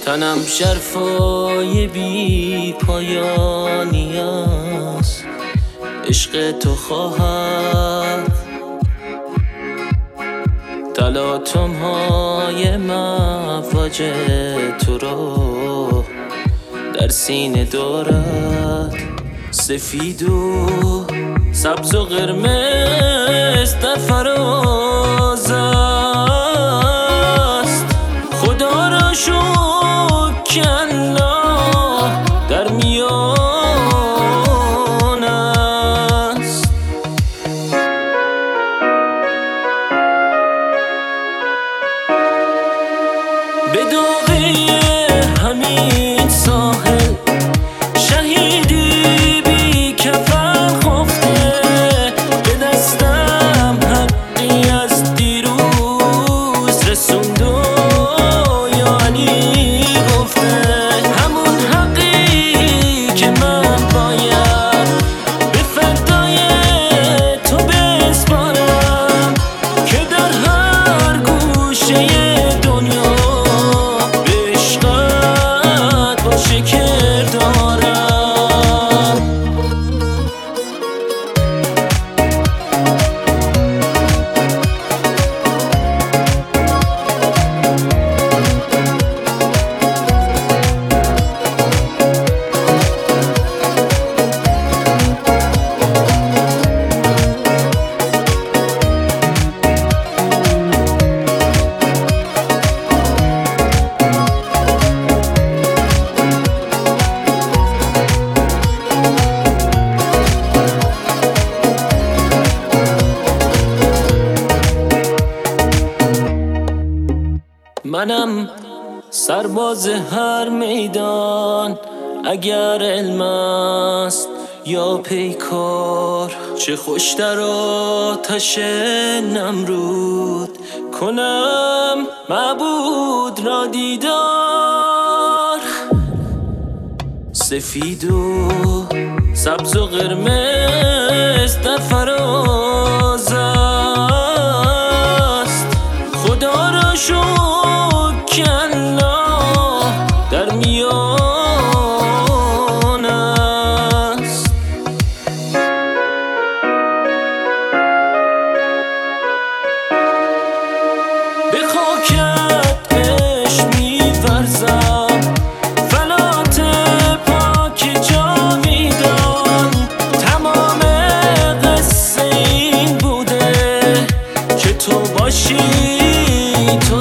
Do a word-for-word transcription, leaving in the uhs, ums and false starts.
تنم شرفای بی پایانی است، عشق تو خواهد تلاطم های مواج تو رو در سینه دارد. سفید و سبز و قرمز در فراز است، خدا را شکر که الله در میان است. به داغی همین ساحل شهیدی بی کفن خفته، به دستم حقی از دیروز رسوند و یعنی گفته، همون حقی که من باید به فردای تو بسپارم که در هر گوشه دنیا به عشقت با شکر دارم. منم سرباز هر میدان، اگر علم است یا پیکار، چه خوش در آتش نمرود کنم معبود را دیدار. سفید و سبز و قرمز در فراز است، خدا را شکر که الله در میان است. به خاکت عشق می‌ورزم فلات پاک جاویدان، تمام قصه این بوده که تو باشی، تو